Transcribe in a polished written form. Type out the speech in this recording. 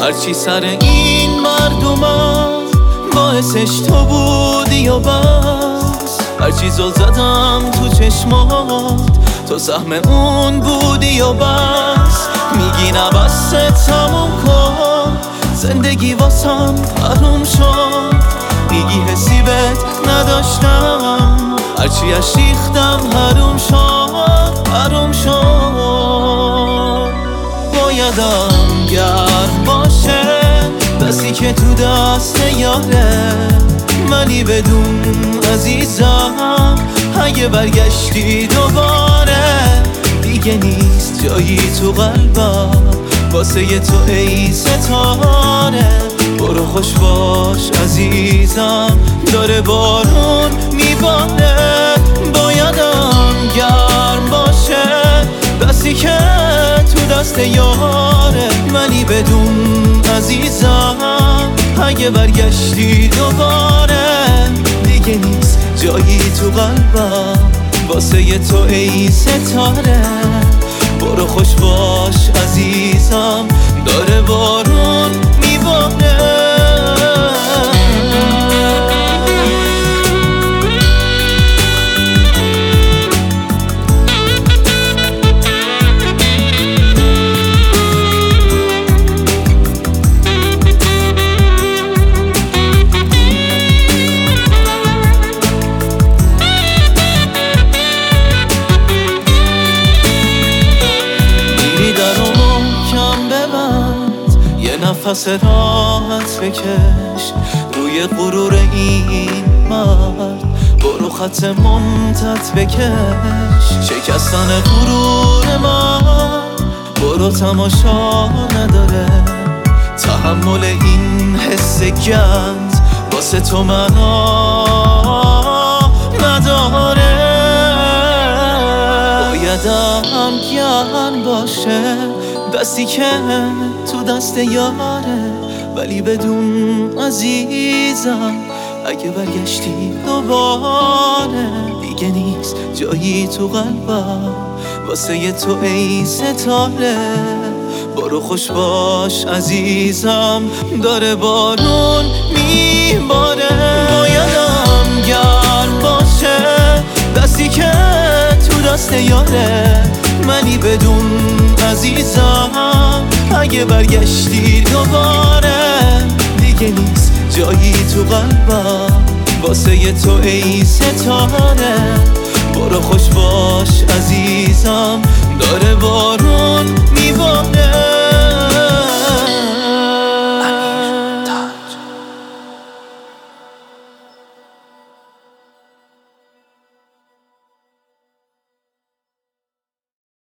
هرچی سر این مردمم باعثش تو بودی و بس، هرچی زل زدم تو چشمات تو سهم اون بودی و بس. میگی نبسته تموم کن زندگی واسم حروم شد، میگی حسی بهت نداشتم هرچی اش ریختم حروم شد حروم شد. بایدم گرم باشه دستی که تو دست یاره، ولی بدون عزیزم اگه برگشتی دوباره دیگه نیست جایی تو قلبم واسه تو ای ستاره. برو خوش باش عزیزم داره بارون میباره. بایدم گرم باشه دستی که تو دست یاره، ولی بدون عزیزم اگه برگشتی دوباره دیگه نیست جایی تو قلبم واسه تو ای ستاره. برو خوش باش عزیزم داره بارون میباره. نفس راحت بکش روی غرور این مرد، برو خط ممتد بکش شکستن غرور من. برو تماشا نداره تحمل این حس گند واسه تو معنا نداره. بایدم گرم باشه دستی که تو دست یاره، ولی بدون عزیزم اگه برگشتی دوباره دیگه نیست جایی تو قلبم واسه تو ای ستاره. برو خوش باش عزیزم داره بارون میباره. بایدم گرم باشه دستی که تو دست یاره، ولی بدون عزیزم اگه برگشتی دوباره دیگه نیست جایی تو قلبم واسه تو ای ستاره. برو خوش باش عزیزم داره بارون